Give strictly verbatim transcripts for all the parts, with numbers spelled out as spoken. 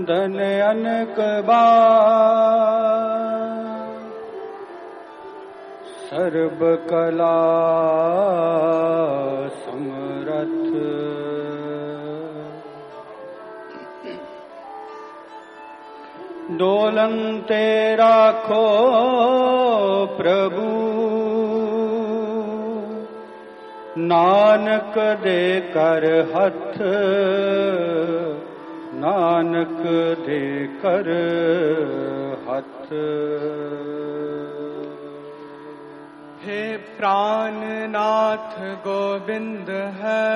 नंदन अनक बार सर्व कला समरथ डोलंते राखो प्रभु नानक दे कर हथ नानक दे कर हथ। हे प्राणनाथ गोविंद है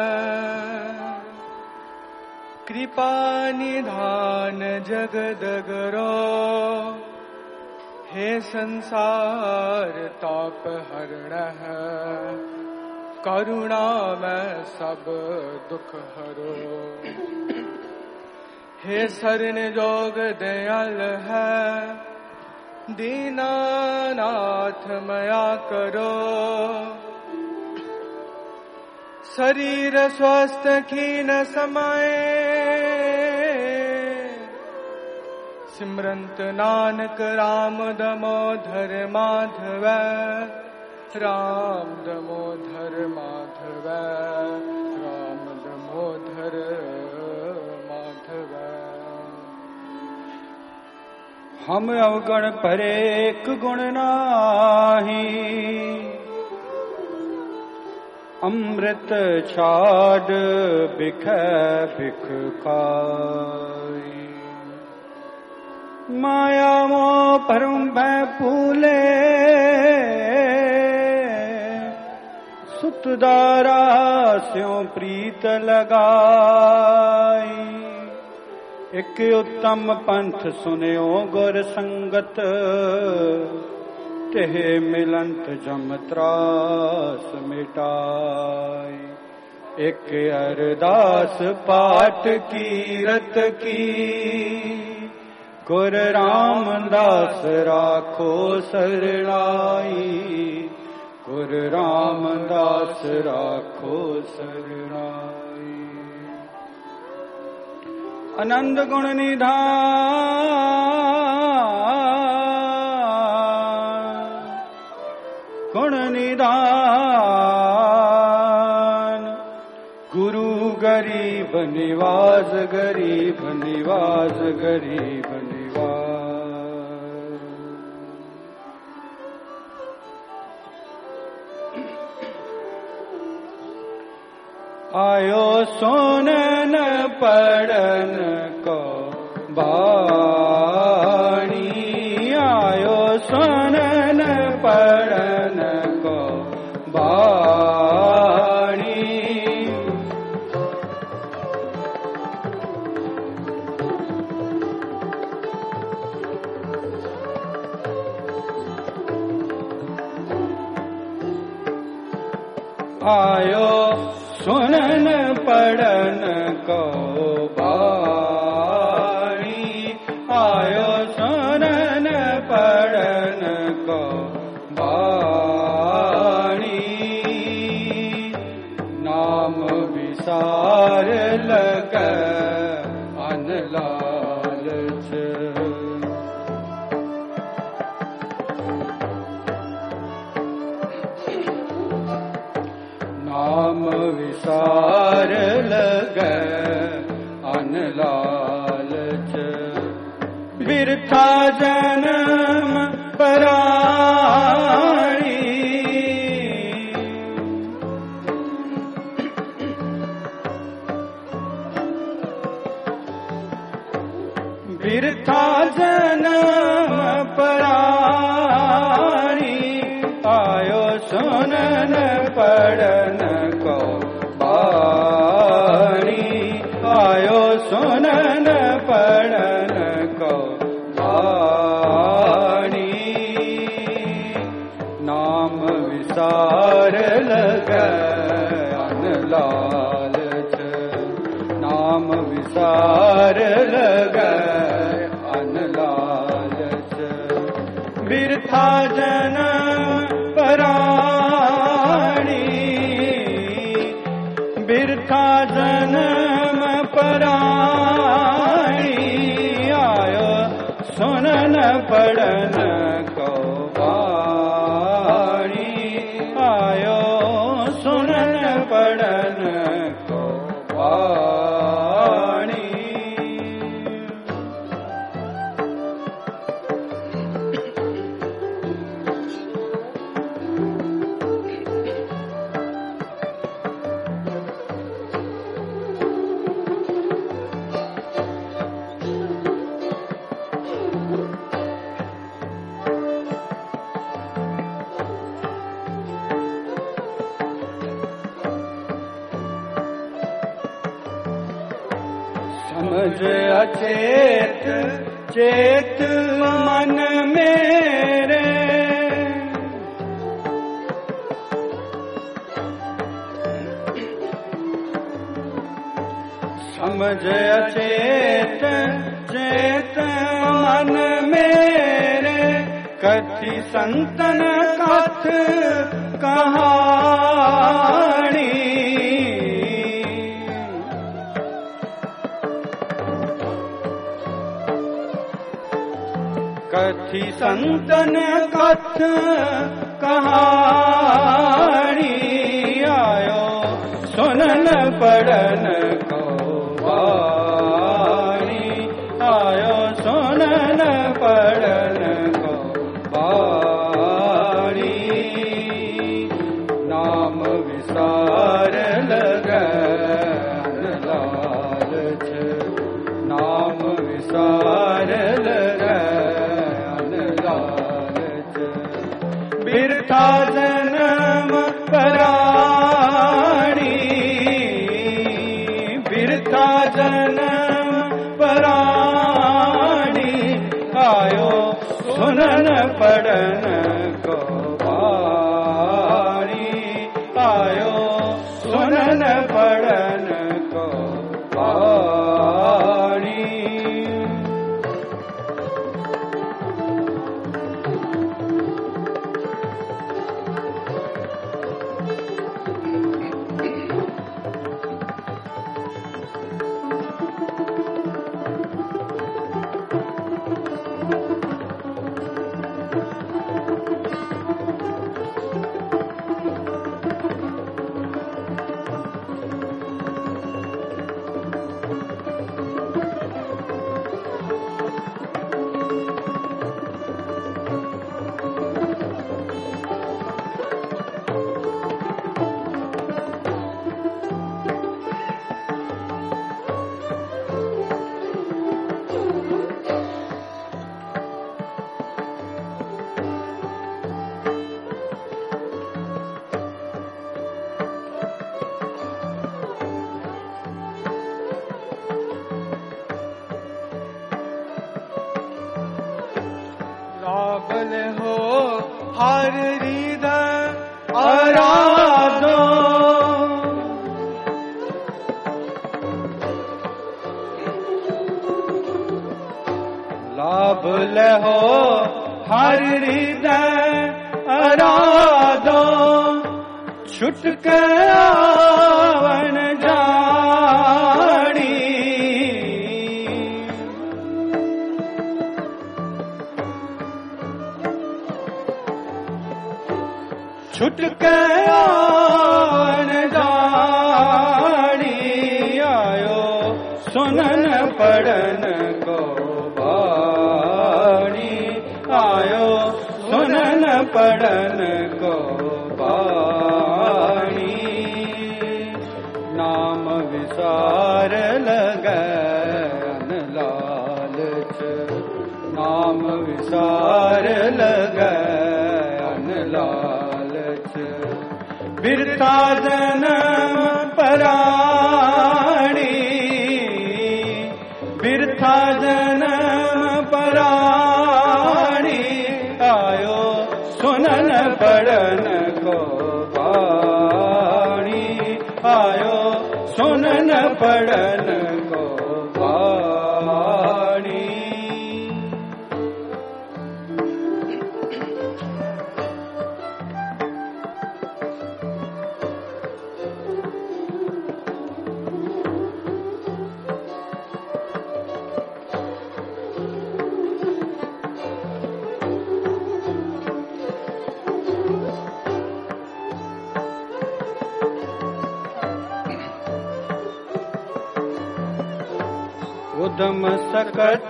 कृपा निधान जगद गरो हे संसार ताप हरण करुणा में सब दुख हरो। हे शरण जोग दयाल है दीनानाथ मया करो शरीर स्वस्थ खीन समय सिमरंत नानक राम दमोदर माधव राम दमोदर माधव राम दमोदर माधव। हम अवगण परेक गुण नाही अमृत छाड़ बिख बिख खाई माया मोह परम भय फूले सुतदारा स्यों प्रीत लगाई। एक उत्तम पंथ सुनियो गुर संगत तेह मिलंत जम त्रास मिटाई। एक अरदास पाठ कीरत की गुर रामदास राखो सरणाई गुर रामदास राखो सरणाई। आनंद गुण निधान गुण निधान गुरु गरीब निवास गरीब निवास गरीब निवास। आयो सोनन पड़न को बाणी आयो सोनन पड़न को बाणी आयो सुनन पड़न को बाणी आयो सुनन पड़न को बाणी नाम विसार लग अन लालच नाम विसार लग अन लालच बिरथा जन्म पराई बिरथा जन्म पराई आयो सुनन पड़न को बाणी आयो सुनन पड़न को बाणी नाम विसार लग अन लालच नाम विसार लग अन लालच बिरथा जन्म पराणी बिरथा जन्म पराणी समझ अचेत चेत मन मेरे, समझ अचेत चेत मन मेरे, कथि संतन कथ कहानी, कथि संतन कथ कहानी, आयो सुनन पढ़न को वाणी, आयो सुनन पढ़न को वाणी, नाम विसार लगन लालच, नाम विसार लगन लालच, बिरथा जन्म पराणी, बिरथा जन्म पराणी, आयो सुनन पढ़न को वाणी, आयो सुनन पढ़न को वाणी। लाबल हो हर हृदय आराधो, लाबल हो हर हृदय आराधो, छुटक आवन जानी, छुटक आवन जानी, आयो सुनन पढ़न को वाणी, आयो सुनन पढ़न को वाणी, नाम विसार लगन लालच, नाम विसार लगन लालच, बिरथा जन्म पराणी, बिरथा जन्म पराणी, आयो सुनन पढ़न को वाणी, आयो सुनन पढ़न को वाणी। उदम सकत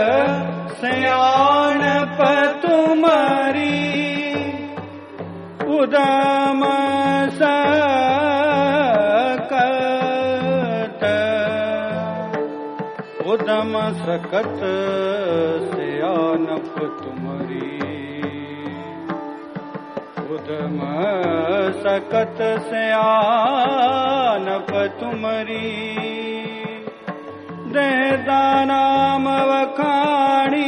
सयानप तुम्हारी, उदम सकत, उदम सकत सयानप तुम्हारी, उदम सकत सयानप तुम्हारी, देता नाम वखाणी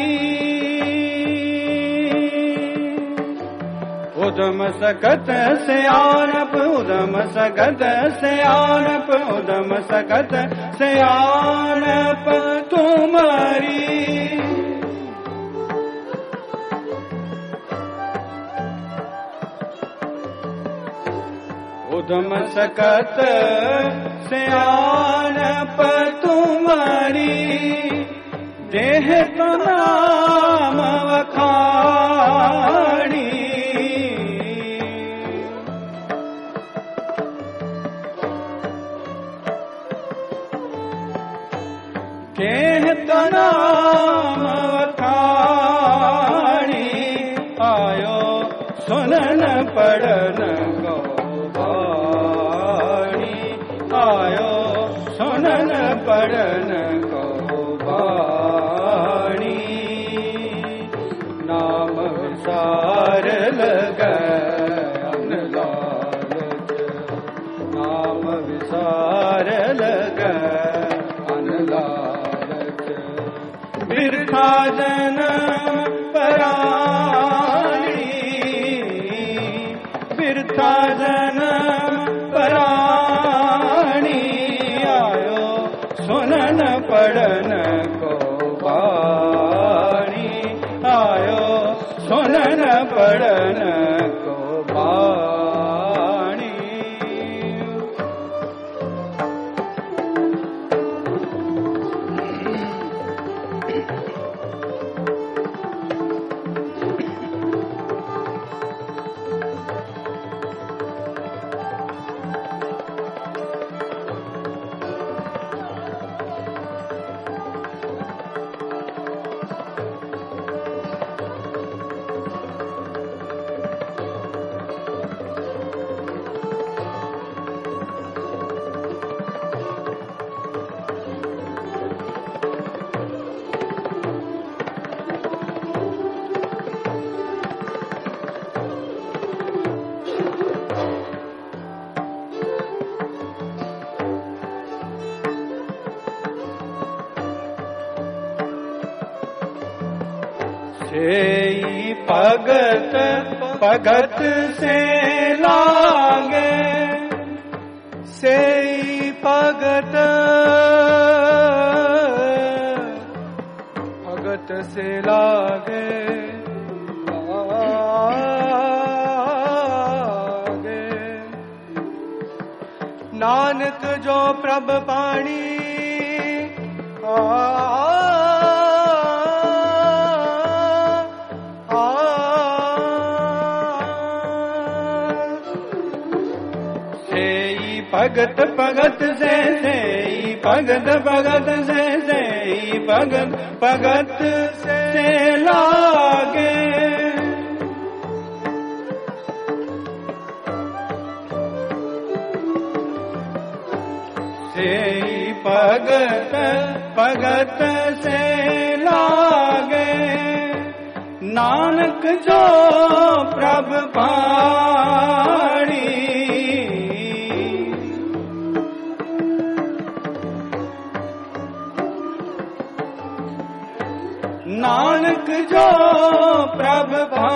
उदम सकत सयानप उदम सकत सयानप उदम सकत सयानप तुम्हारी उदम सकत सयानप तुम्हारी देह तो नाम वखाणी केह तो नाम वखाणी आयो सुनन पढ़न गो आयो सुनन पढ़न को बाणी नाम विसार लगन लालच नाम विसार लगन लालच बिरथा जन्म पराणी बिरथा जन्म पराणी सुनन पढ़न को बाणी आयो सुनन पढ़न को बाणी सेई भगत भगत से लागे सेई भगत भगत से लागे लागे नानक जो प्रभ पाणी आ भगत भगत से से भगत भगत से से भगत भगत से लागे से भगत भगत से लागे नानक जो प्रभ पाणी नानक जो प्रभ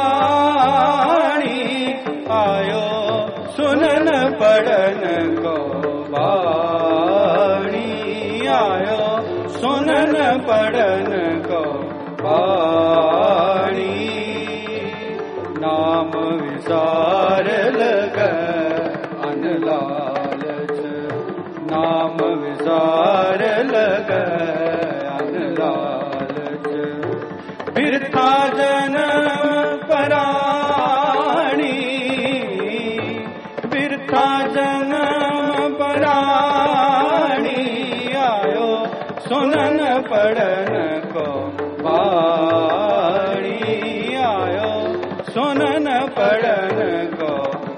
भाणी आयो सुनन पढ़न को बाणी आयो सुनन पढ़न को बाणी नाम विसार लगन लालच नाम विसार लगन लालच बिरथा जन्म पराणी बिरथा जन्म पराणी आयो सुनन पढ़न को बाणी आयो सुनन पढ़न को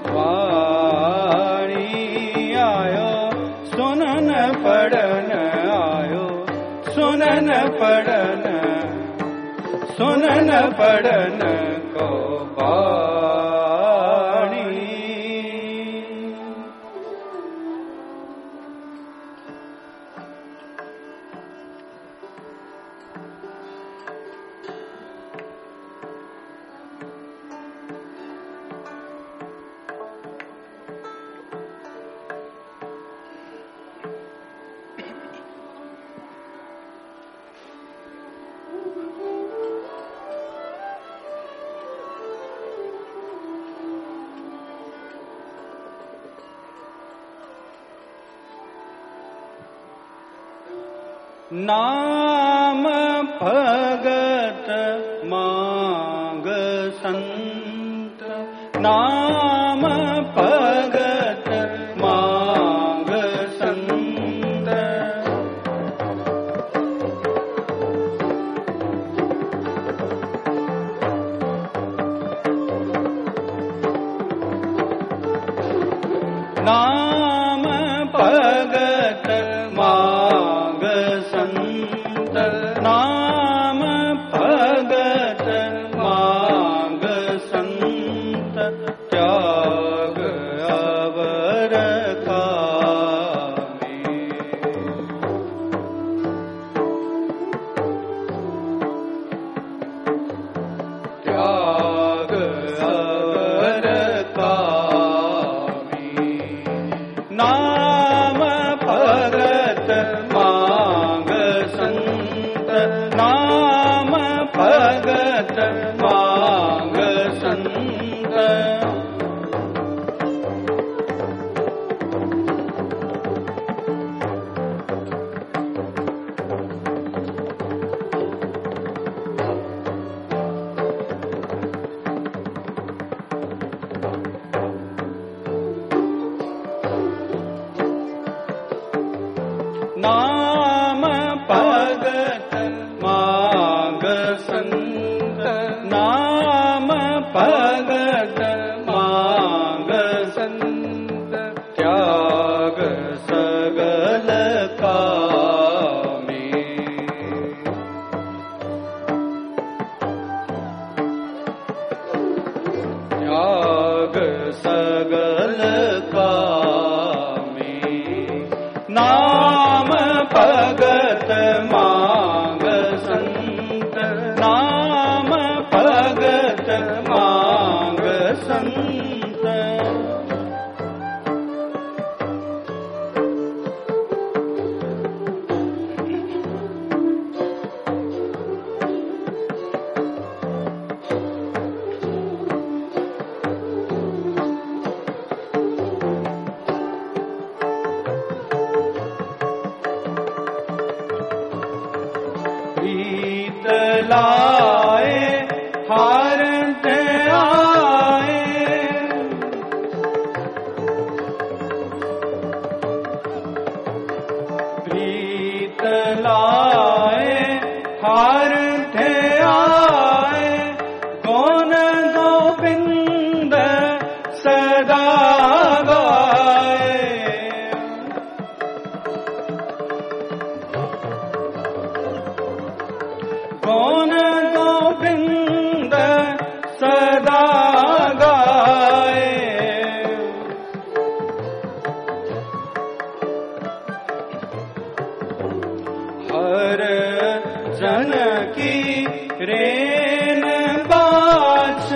बाणी आयो सुनन पढ़न आयो सुनन पढ़न सुनन पढ़न को बाणी नाम भगत मांग संत, नाम भगत मांग संत। नाम भगत मांग संत, नाम भगत मांग संत। त्याग अवर कामी, त्याग अवर कामी। नाम भगत मांग संत, नाम भगत मांग संत। नाम भगत मांग संत, नाम भगत मांग संत। त्याग सगल कामी, त्याग सगल कामी। नाम भगत मांग संत, नाम भगत मांग संत। प्रीत लाए हारत आए, प्रीत लाए हारत आए। कौन गोविंद सदा गाए, कौन गोविंद सदा गाए। हर जन की रेन बाछ,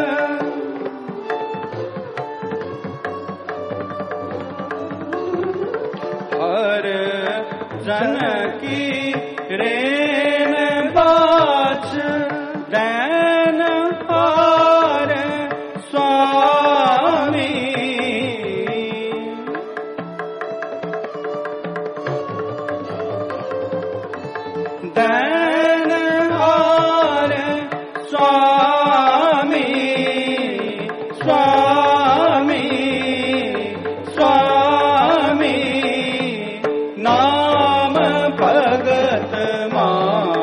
हर जन की रेन बाछ। दैन हार स्वामी, दैन हार स्वामी, स्वामी, स्वामी। नाम भगत मां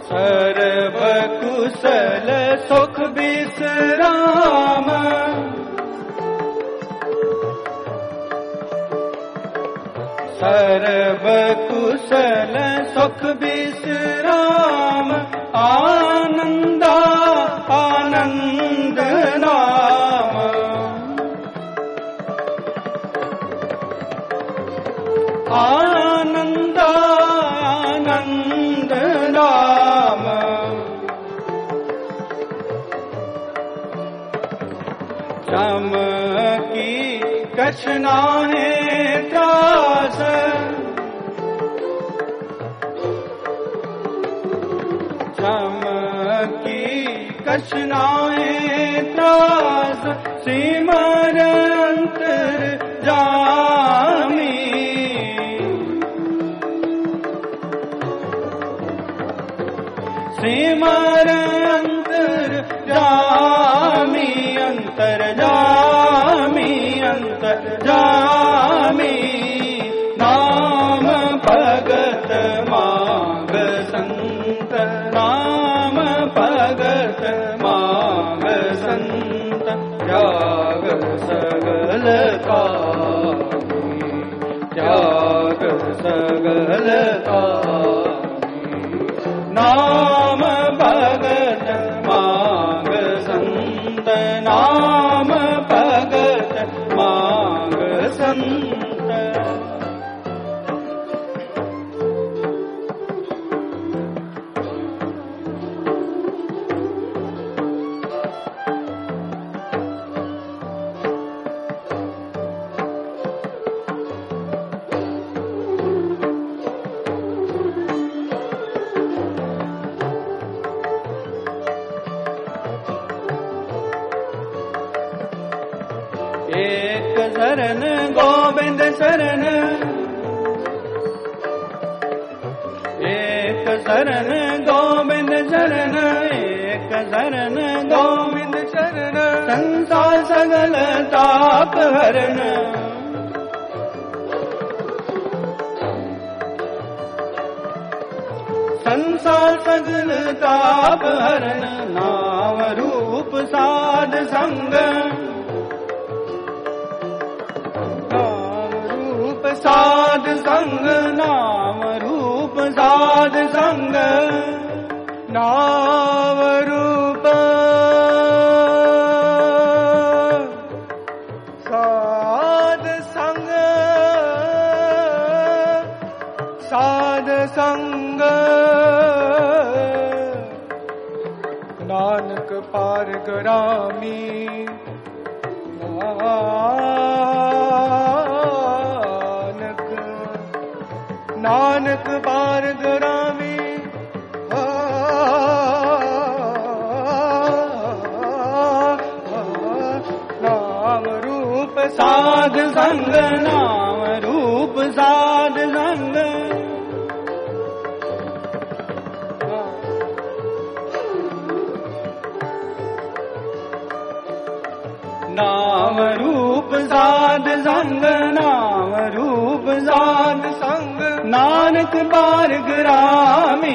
सर्व कुशल सुख विश्राम सर्व कुशल सुख विश्राम आनंदा आनंद नाम आनंदा आनंद नाम चमकी कछना है त्रास चमकी कछना है त्रास सिमर अंतर जामी सिमर अंतर जामी अंतर जामी अंतर जामी नाम भगत मांग संत नाम भगत मांग संत त्याग सगल कामी त्याग सगल कामी नाम भगत मांग संत नाम भगत मांग संत एक शरण गोविंद शरण एक शरण गोविंद शरण एक शरण गोविंद शरण संसार सगल ताप हरण संसार सगल ताप हरण नाम रूप साध संग साध संग नाम रूप साध संग नाम रूप साध संग साध संग नानक पार ग्रामी नानक पार ग्रामी नाम रूप साध संग नाम रूप साध संग नाम रूप साध संग नाम रूप साध संग नानक पार ग्रामी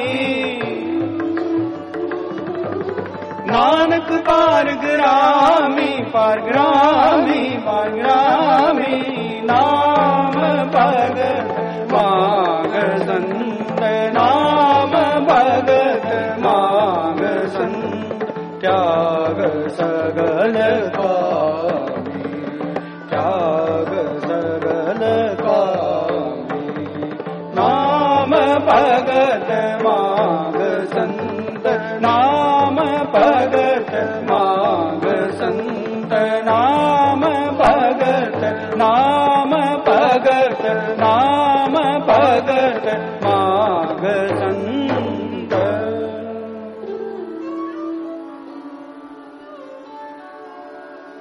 नानक पार ग्रामी पार ग्रामी पार ग्रामी नाम भगत मांग संत नाम भगत मांग संत त्याग सगल कामी त्याग सगल कामी नाम भगत मांग संत नाम भगत मांग संत नाम भगत नाम भगत नाम भगत मांग संत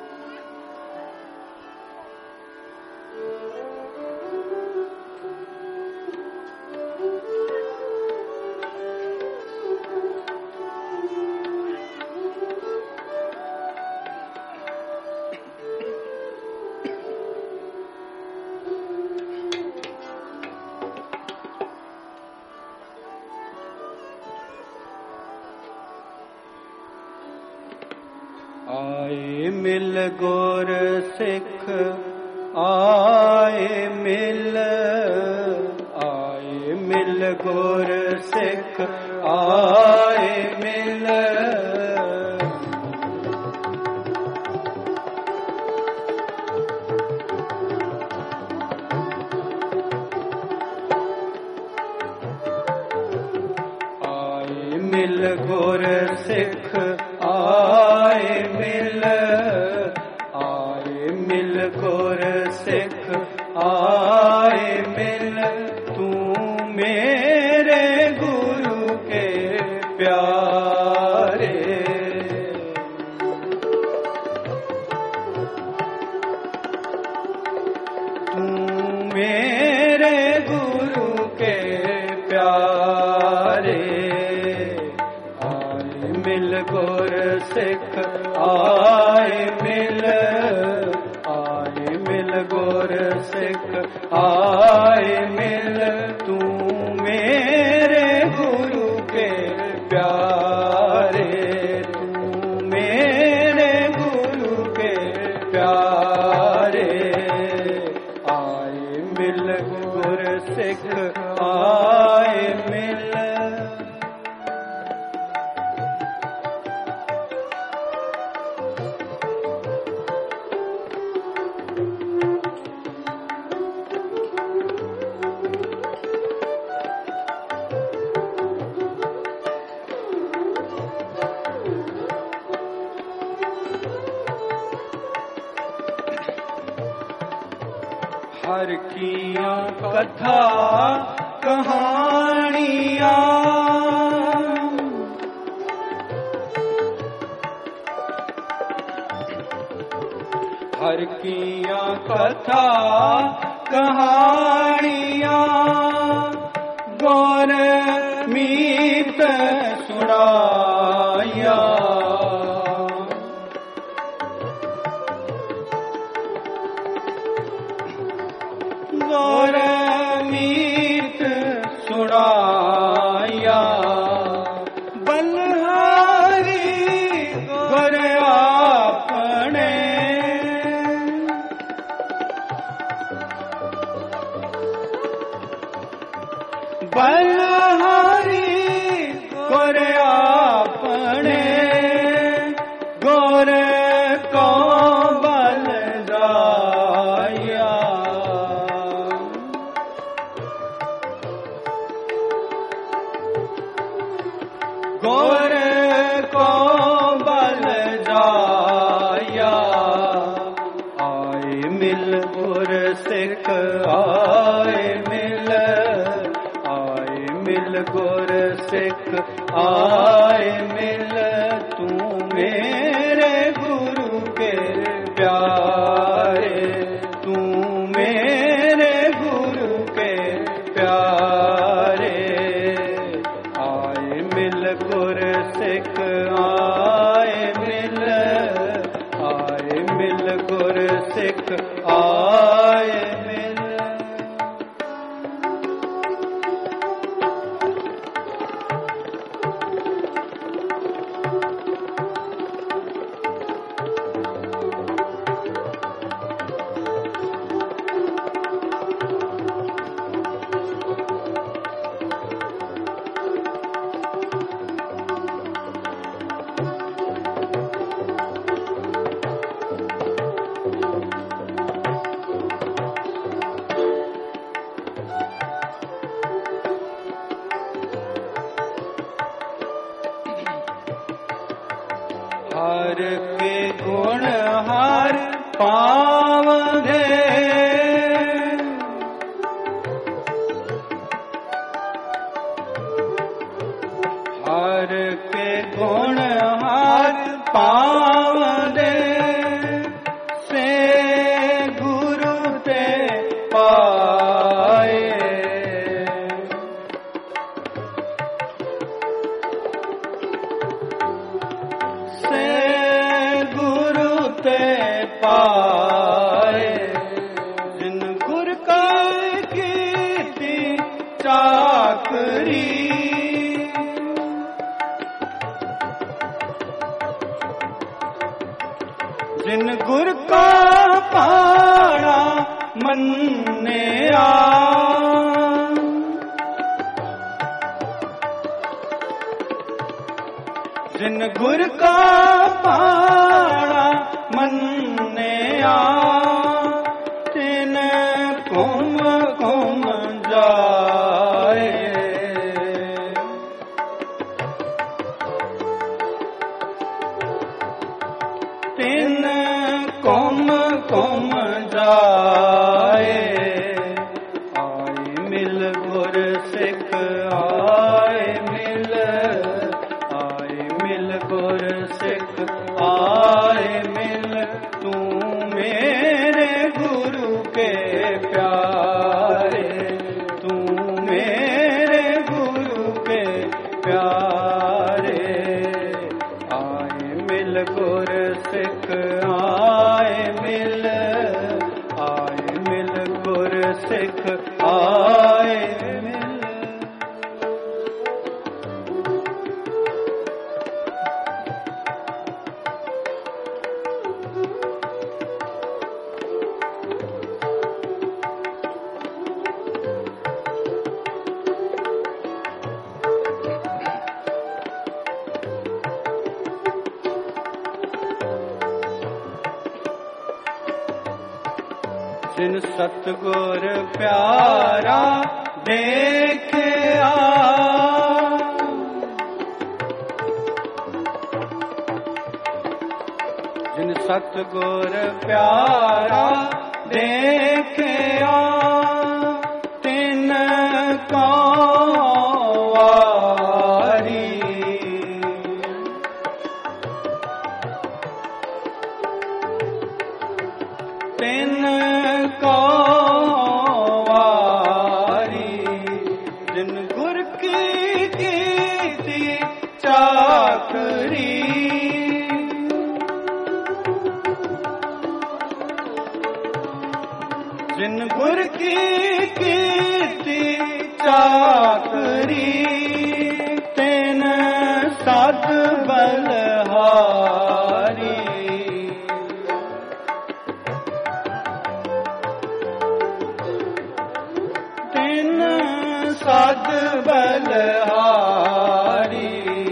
आए मिल गुर सिख आए मिल, आए मिल गुर सिख आए मिल। आए मिल गुर सिख आए मिल, आए मिल गुर सिख आए मिल। तू मेरे गुरु के प्यारे, तू मेरे गुरु के प्यारे। आए मिल गुर सिख आए मिल, आए मिल गुर सिख आए मिल। तू मेरे गुरु के प्यारे, तू मेरे गुरु के प्यारे। आए मिल गुर सिख आए मिल। हर किया कथा कहानियां, हर किया कथा कहानियां। गौर मीत सुनाया, गौर मीत सुनाया। बलहारी गुर आपने, बलहारी गुर आपने। गुर को बल दाया, गुर को बल दाया। आए मिल गुर सिख आए मिल, आए मिल गुर सिख आए मिल। तू मेरे गुरु के प्यारे, तू मेरे गुरु के प्यारे। आए मिल गुर सिख आए मिल, आए मिल गुर सिख आए मिल। हर के गुण हर पावधे, हर के गुण हर पावधे। से गुरु ते पाए, से गुरु ते पाए। जिन गुर का कीर्ति चाकरी, जिन गुर का पाड़ा मन्निया, जिन गुर का पाड़ा मन्निया, तिन कुम कुम जाए। तिन कुम कुम जाए। आए मिल गुर सिख आए मिल, आए मिल गुर सिख आए मिल, तू मेरे गुरु के प्यारे, तू मेरे गुरु के प्यारे। आए मिल गुर सिख आए मिल, आए मिल गुर सिख आए मिल। जिन सतगुर प्यारा देखिया, जिन सतगुर प्यारा देखिया, तिन को वारी। तिन को वारी, जिन गुर की कीती चाकरी, जिन गुर की कीती चाकरी, तिन सद बलहारी। सद बलहारी।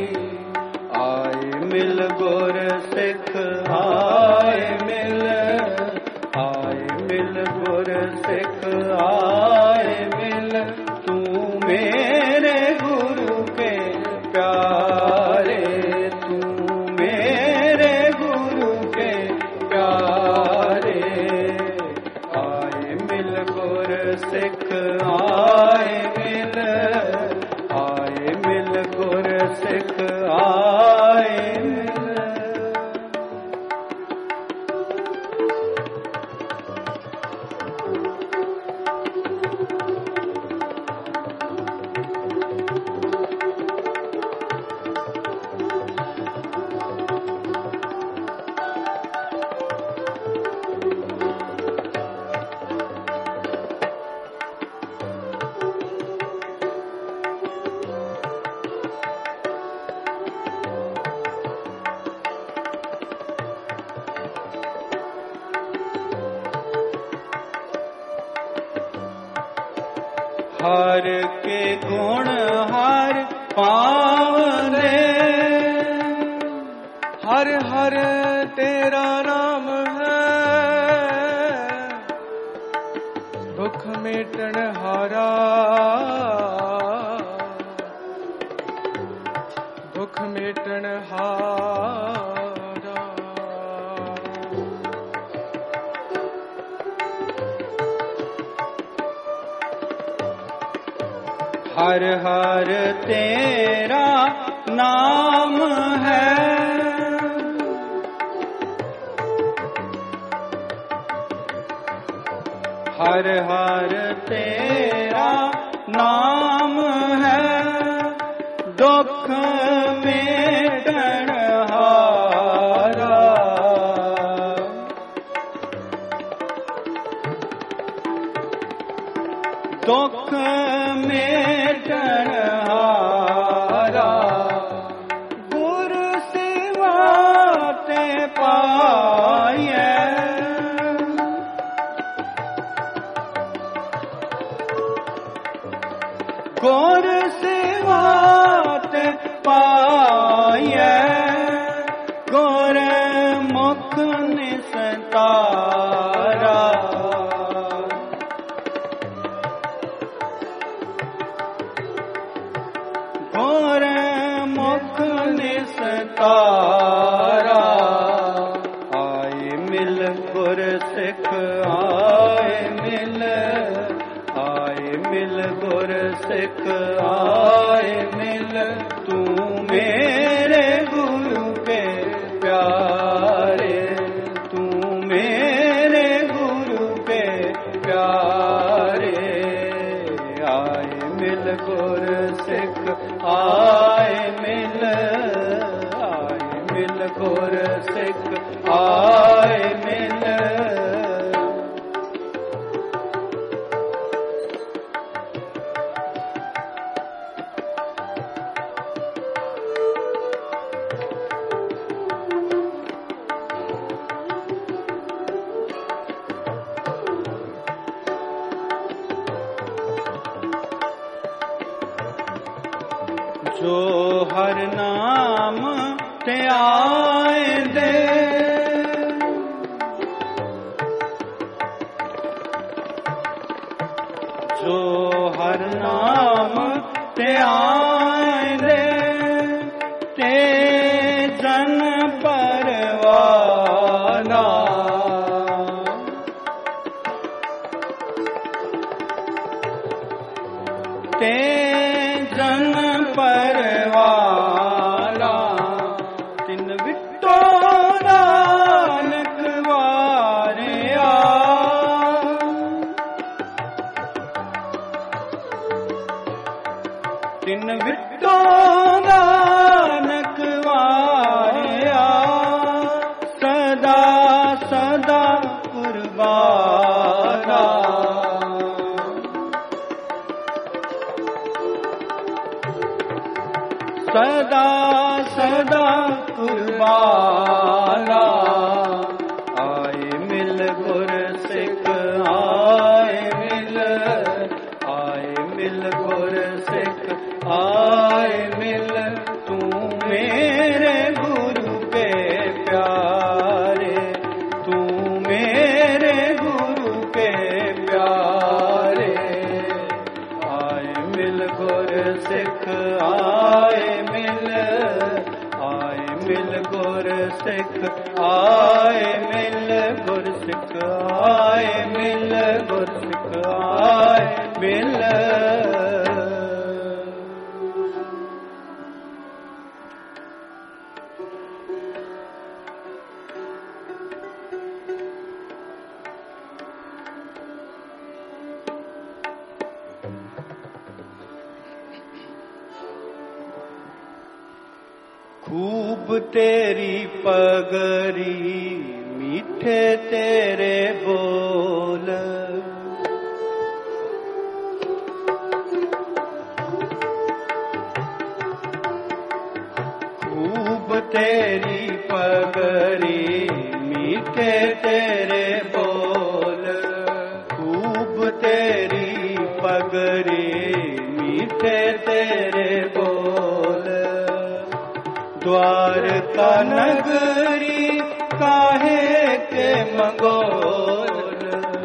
आए मिल गुर सिख आए मिल, आए मिल गुर सिख आए मिल, तू मेरे गुरु के प्यारे, तू मेरे गुरु के प्यारे। आए मिल गुर सिख आए मिल, आए मिल गुर सिख आए मिल। हर के गुण हर पावने, हर हर तेरा नाम है, दुख मेटन हारा, दुख मेटन हारा। हर हर तेरा नाम है, हर हर तेरा नाम है, दुख मेटन हारा। दुख मेटन हारा, गुर सिवा ते पाए, तारा। आए मिल गुर सिख आए मिल, आए मिल गुर सिख आए मिल, तू मेरे गुरु के प्यारे, तू मेरे गुरु के प्यारे। आए मिल गुर सिख आए मिल, आए मिल गुर सिख आए मिल। जो हर नाम ते आए दे, जो हर नाम ते आए दे, ते जन परवाना। ते जन परवाना, तिन विटो नानक वारिया। तिन विटो नानक वारिया, सदा सदा कुर्बाना। सदा सदा कुर्बाना। आए मिल गुर सिख आए मिल, आए मिल गुर सिख आए मिल, तू मेरे गुरु के प्यारे, तू मेरे गुरु के प्यारे। आए मिल गुर सिख आए मिल, आए मिल गुर सिख आए मिल, गुर सिख आए मिल, गुर सिख आए मिल। खूब तेरी पगरी मीठे तेरे बोल, खूब तेरी पगरी मीठे तेरे बोल, खूब तेरी पगरी मीठे तेरे बोल। द्वारका नगरी काहे के मंगोल,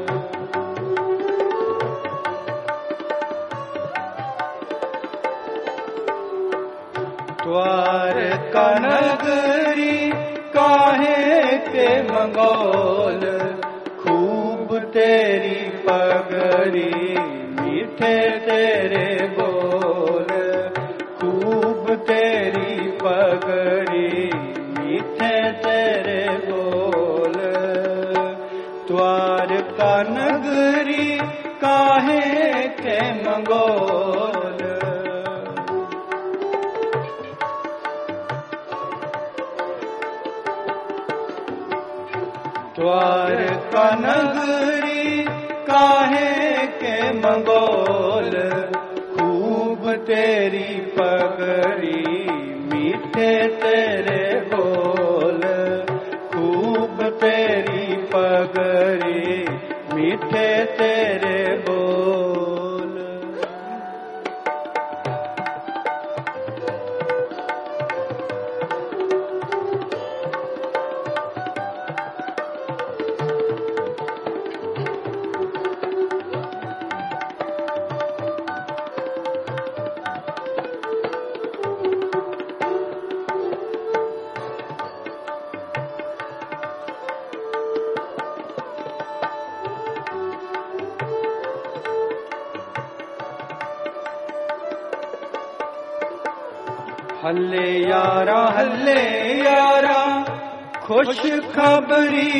द्वारका नगरी काहे के मंगोल। खूब तेरी पगरी मीठे तेरे बोल, खूब तेरी पगड़ी मीठे तेरे बोल। द्वारका नगरी काहे के मंगोल, द्वारका नगरी काहे के मंगोल। खूब तेरी पगड़ी मीठे तेरे बोल, खूब तेरी पगड़ी मीठे तेरे बोल। हल्ले यारा हल्ले यारा खुश खबरी,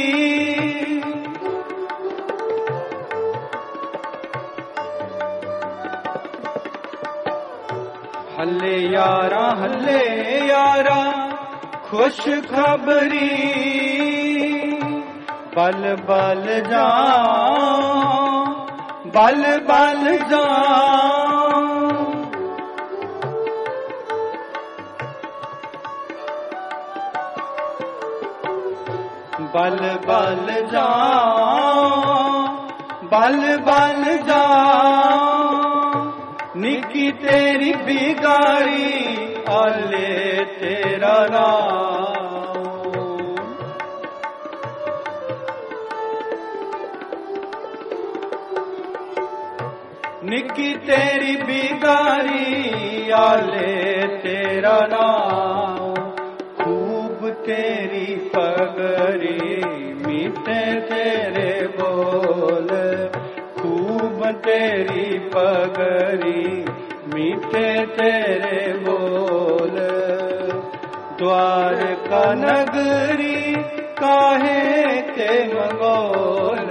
हल्ले यारा हल्ले यारा खुश खबरी, बल बल जा बल बल जा, बल बल जा बल बल जा, निकी तेरी बिगाड़ी आले तेरा नाम, निकी तेरी बिगाड़ी आले तेरा नाम, खूब तेरी पगड़ी मीठे तेरे बोल, खूब तेरी पगड़ी मीठे तेरे बोल, द्वारका नगरी काहे के मंगोल,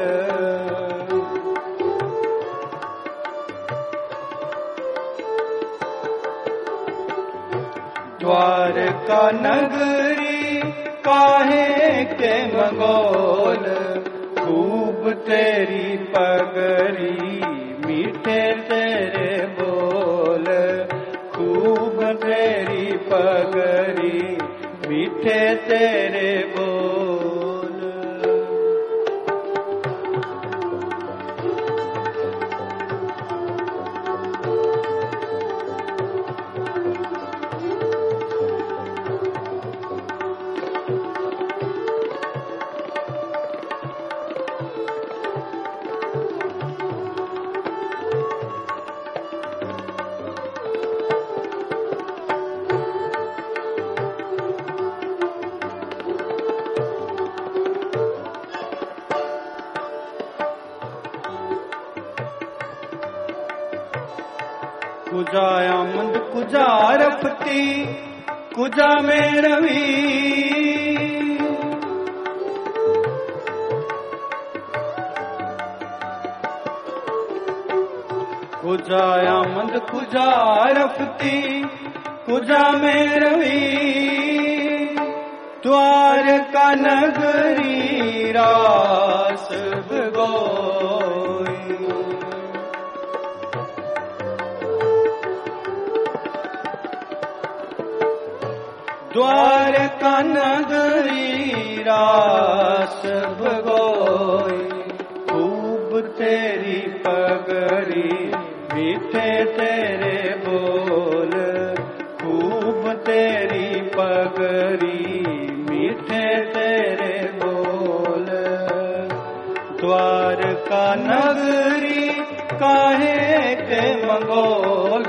द्वारका नगरी काहे के मंगोल, खूब तेरी पगड़ी मीठे तेरे बोल, खूब तेरी पगड़ी मीठे तेरे बोल। कुजा आमद कुजा रफती कुजा मेरवी, कुजा आमद कुजा रफती कुजा मेरवी, द्वारका नगरी रास भगोई, द्वारका नगरी रास भगोई, खूब तेरी पगड़ी मीठे तेरे बोल, खूब तेरी पगड़ी मीठे तेरे बोल, द्वारका नगरी काहे के मंगोल,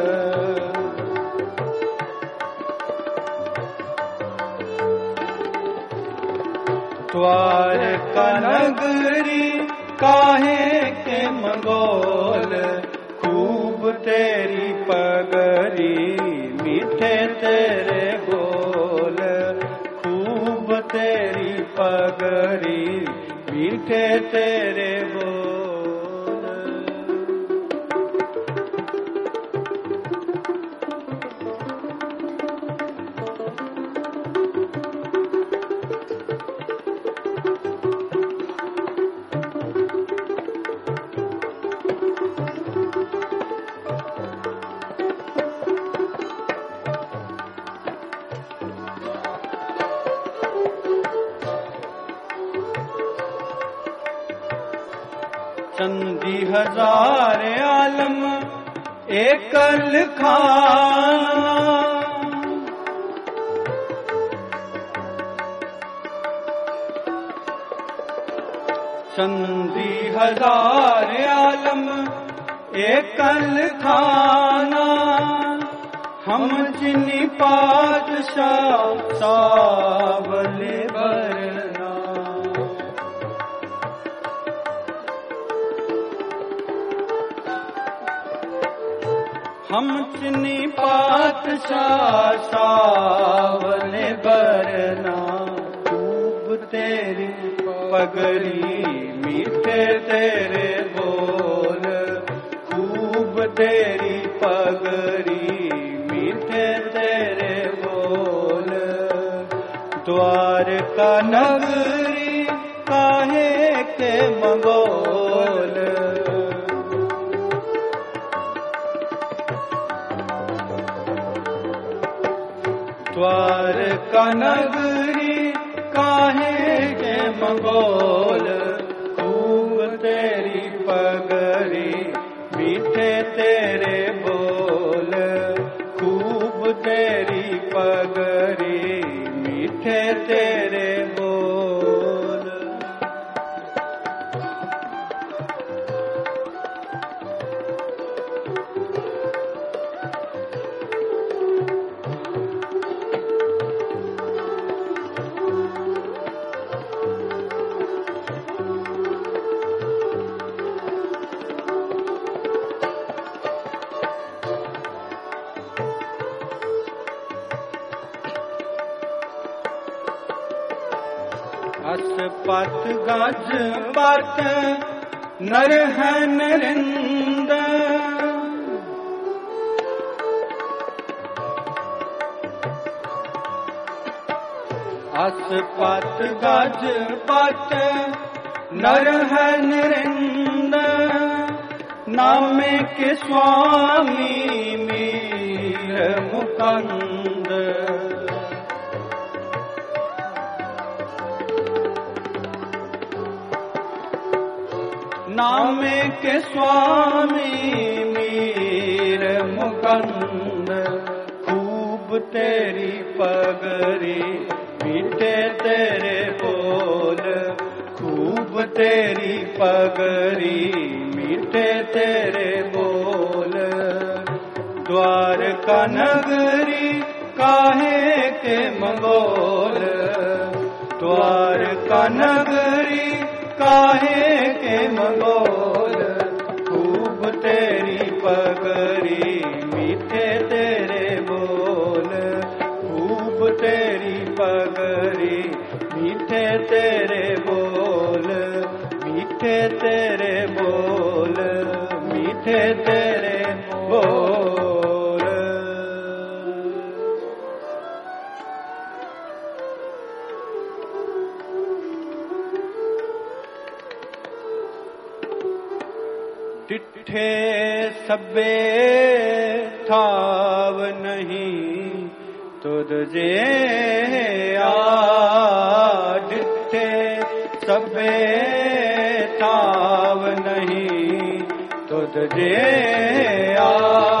द्वारका नगरी काहे के मंगोल, खूब तेरी पगड़ी मीठे तेरे बोल, खूब तेरी पगड़ी मीठे तेरे बोल। चंदी हजार आलम एकल खाना, चंदी हजार आलम एकल खाना, हम जिनी पातशाह सावले बरना, हम चिनी पातशाह सावले बरना खूब तेरी पगड़ी मीठे तेरे बोल खूब तेरी पगड़ी मीठे तेरे बोल द्वारका नगरी काहे के मंगोल द्वारका नगरी काहे के मंगोल खूब तेरी पगड़ी मीठे तेरे बोल खूब तेरी पगड़ी मीठे तेरे बोल पत गज पत नर है नरिंद अस पत गज पत नर है नरिंद नामे के स्वामी मीर मुकंद नामे के स्वामी मीर मुकंद खूब तेरी पगड़ी मीठे तेरे बोल खूब तेरी पगड़ी मीठे तेरे बोल द्वारका नगरी काहे के मंगोल द्वारका नगरी काहे के मंगोल खूब तेरी पगड़ी मीठे तेरे बोल खूब तेरी पगड़ी मीठे तेरे बोल मीठे तेरे बोल मीठे तेरे बोल डिठे सबे ठाव नहीं तुझे आ डिठे सबे ठाव नहीं तुझे आ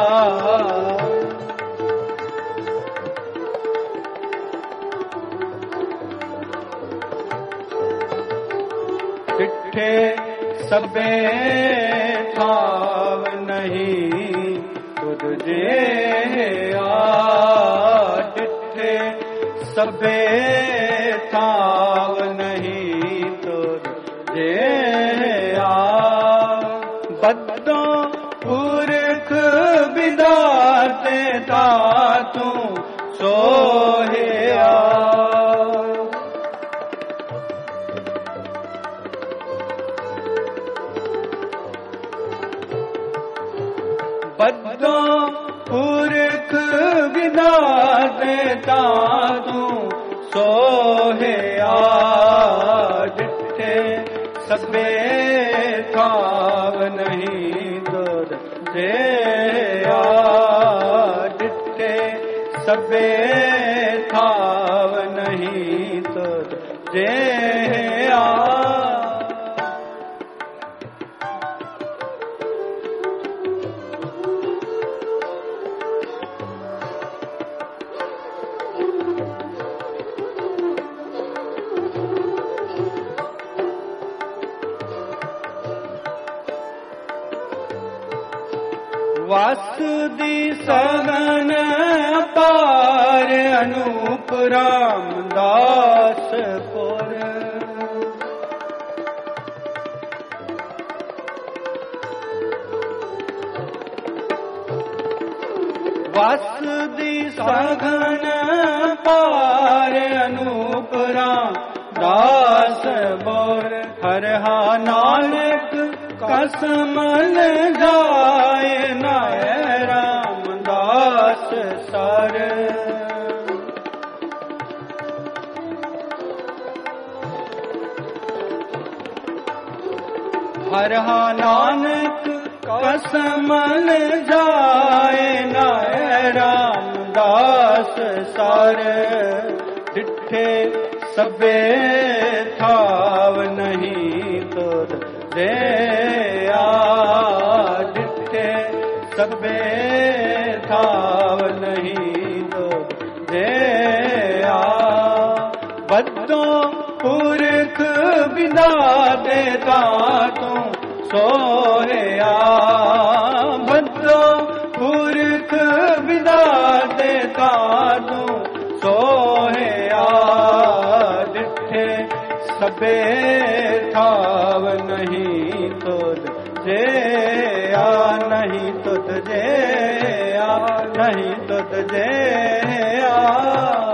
डिठे सबे ठाव नहीं तुझे आ डिठे सबे ठाव नहीं तुझे आ बद्दों पुरख बिदाते था तू सोहे आ बद्दों पुरख विदा देता तू सोहे आ डिठे सबे ठाव नहीं तुझे आ डिठे सबे ठाव नहीं तुझे आ वासुदी सगन पार अनूप रामदास पुर ਵਸ ਦੀ ਸਗਨ ਪਾਰ ਅਨੂਪ ਰਾਮ ਦਾਸ ਬੋਰ ਹਰਿਆ ਨਾਨਕ ਕਸਮਨ ਜਾਏ ਨਾਏ ਰਾਮਦਾਸ ਸਰ ਹਰਿਆ ਨਾਨਕ ਕਸਮਨ ਜਾਏ ਨਾਏ ਰਾਮਦਾਸ ਸਰ ਡਿਠੇ ਸਭੇ ਥਾਵ ਨਹੀਂ ਤੁਧ ਦੇ ਆ ਡਿਠੇ ਸਭੇ ਥਾਵ ਨਹੀਂ ਤੁਧ ਦੇ ਆ ਬੱਦੋਂ ਪੁਰਖ ਬਿਨਾ ਦੇ ਤਾ ਤੂੰ ਸੋਹਿਆ ਬੱਦੋਂ ਪੁਰਖ ਬਿਨਾ ਦੇ ਤਾ ਤੂੰ ਸੋਹਿਆ ਡਿਠੇ ਸਭੇ ਥਾਵ ਨਹੀਂ ਤੁਧ ਜੇ ਆ ਨਹੀਂ ਤੁਧ ਜੇ ਆ ਨਹੀਂ ਤੁਧ ਜੇ ਆ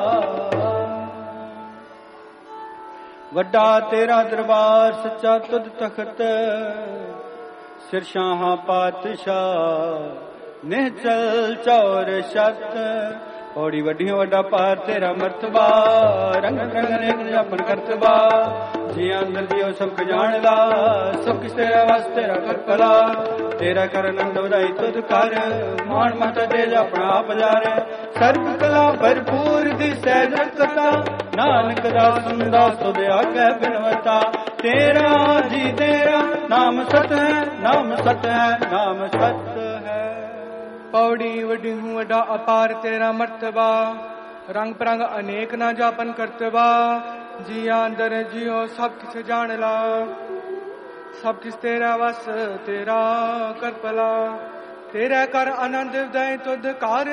ਵੱਡਾ ਤੇਰਾ ਦਰਬਾਰ ਸੱਚਾ ਤੁਧ ਤਖਤ ਸਿਰ ਸ਼ਾਹਾਂ ਪਾਤਸ਼ਾਹ ਨਿਹਚਲ ਚੌਰ ਛਤ ਔੜੀ ਵੱਡੀਆਂ ਵੱਡਾ ਪਾਰ ਤੇਰਾ ਮਰਤਬਾ ਰੰਗ ਰੰਗ ਨੇਕ ਜਾਪਨ ਕਰਤਬਾ ਜੀ ਅੰਦਰ ਦਿਓ ਸਭ ਜਾਣਦਾ ਸਭ ਕਿਸ ਤੇਰਾ ਵਸ ਤੇਰਾ ਕਰ ਭਲਾ ਤੇਰਾ ਕਰ ਆਨੰਦ ਵਧਾਈ ਤੁਧ ਕਰ ਮਾਣ ਮਤ ਦੇ ਆਪਣਾ ਆਪ ਜਾਰੇ ਸਰਬ ਕਲਾ ਭਰਪੂਰ ਦੀ ਸਹਿਜ ਰਕਤਾ ਨਾਨਕ ਦਾ ਸੁੰਦਾ ਤੁਧ ਆਗੇ ਬਿਨਵਤਾ ਤੇਰਾ ਜੀ ਤੇਰਾ ਨਾਮ ਸਤ ਹੈ ਨਾਮ ਸਤ ਹੈ ਨਾਮ ਸਤ ਹੈ ਪੌੜੀ ਵੱਡੀ ਹੂੰ ਵੱਡਾ ਅਪਾਰ ਤੇਰਾ ਮਰਤਬਾ ਰੰਗ ਪ੍ਰੰਗ ਅਨੇਕ ਨਾ ਜਾਪਨ ਕਰਤਬਾ ਜੀਆਂ ਅੰਦਰ ਜਿਉ ਸਭ ਕਿਛ ਜਾਣ ਲਾ ਸਭ ਕਿਛ ਤੇਰਾ ਵਸ ਤੇਰਾ ਕਰ ਭਲਾ ਤੇਰਾ ਕਰ ਆਨੰਦ ਦੇ ਤੁਧ ਕਰ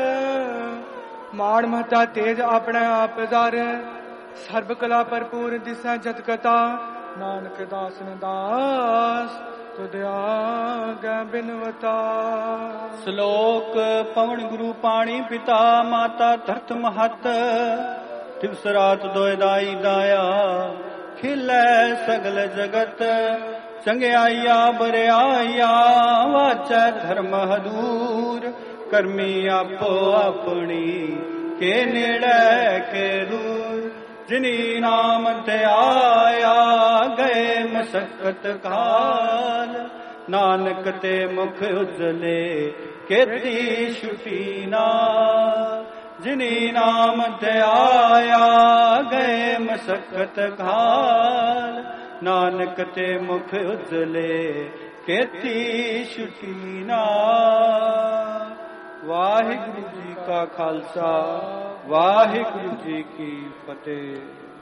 ਮਾਣ ਮਹਤਾ ਤੇਜ ਆਪਣੇ ਆਪ ਦਰ ਸਰਬ ਕਲਾ ਭਰਪੂਰ ਦਿਸੈ ਜਤ ਕਤਾ ਨਾਨਕ ਦਾਸ ਨੇ ਦਾਸ ਤੁਧ ਆਗੈ ਬਿਨਵਤਾ ਸ਼ਲੋਕ ਪਵਨ ਗੁਰੂ ਪਾਣੀ ਪਿਤਾ ਮਾਤਾ ਧਰਤ ਮਹਤ ਦਿਵਸ ਰਾਤ ਦੋਇ ਦਾਈ ਦਾਇਆ ਖਿਲੈ ਸਗਲ ਜਗਤ ਚੰਗਿਆਈਆ ਬਰਿਆਈਆ ਵਾਚੈ ਧਰਮ ਹਦੂਰ ਕਰਮੀ ਆਪੋ ਆਪਣੀ ਕੇ ਨੇੜੇ ਕੇ ਦੂਰ ਜਿਨੀ ਨਾਮ ਤੇ ਆਇਆ ਗਏ ਮਸਕਤ ਕਾਲ ਨਾਨਕ ਤੇ ਮੁਖ ਉਜਲੇ ਕੀਤੀ ਛੁਟੀ ਨਾਲ ਜਿਨੀ ਨਾਮ ਤੇ ਆਇਆ ਗਏ ਮਸਕਤ ਕਾਲ ਨਾਨਕ ਤੇ ਮੁਖ ਉਜਲੇ ਕੀਤੀ ਛੁਟੀ ਨਾਲ ਵਾਹਿਗੁਰੂ ਜੀ ਕਾ ਖਾਲਸਾ ਵਾਹਿਗੁਰੂ ਜੀ ਕੀ ਫਤਿਹ।